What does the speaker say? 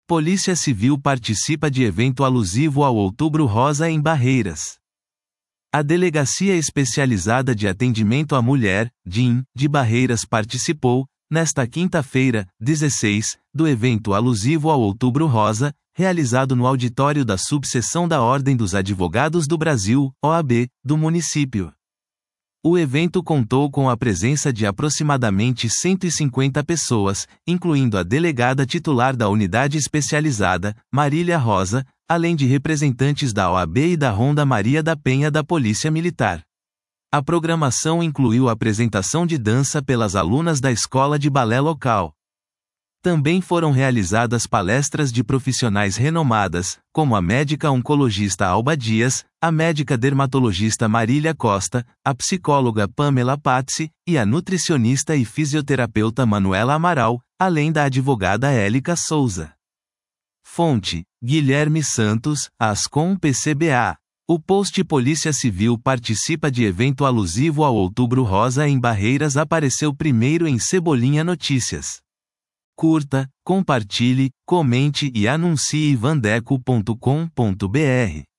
Polícia Civil participa de evento alusivo ao Outubro Rosa em Barreiras. A Delegacia Especializada de Atendimento à Mulher, DIM, de Barreiras participou, nesta quinta-feira, 16, do evento alusivo ao Outubro Rosa, realizado no auditório da Subseção da Ordem dos Advogados do Brasil, OAB, do município. O evento contou com a presença de aproximadamente 150 pessoas, incluindo a delegada titular da Unidade Especializada, Marília Rosa, além de representantes da OAB e da Ronda Maria da Penha da Polícia Militar. A programação incluiu a apresentação de dança pelas alunas da escola de balé local. Também foram realizadas palestras de profissionais renomadas, como a médica oncologista Alba Dias, a médica dermatologista Marília Costa, a psicóloga Pamela Pazzi, e a nutricionista e fisioterapeuta Manuela Amaral, além da advogada Élica Souza. Fonte: Guilherme Santos, Ascom PCBA. O post Polícia Civil participa de evento alusivo ao Outubro Rosa em Barreiras apareceu primeiro em Cebolinha Notícias. Curta, compartilhe, comente e anuncie vandeco.com.br.